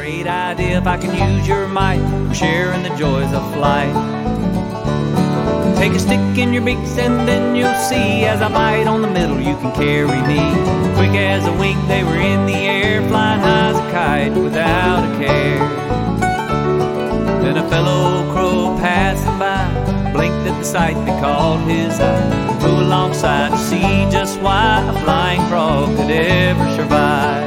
great idea if I can use your might. We're sharing the joys of flight. Take a stick in your beaks and then you'll see, as I bite on the middle you can carry me. Quick as a wink they were in the air, flying high as a kite without a care. Then a fellow crow passing by blinked at the sight that caught his eye, flew alongside to see just why a flying frog could ever survive.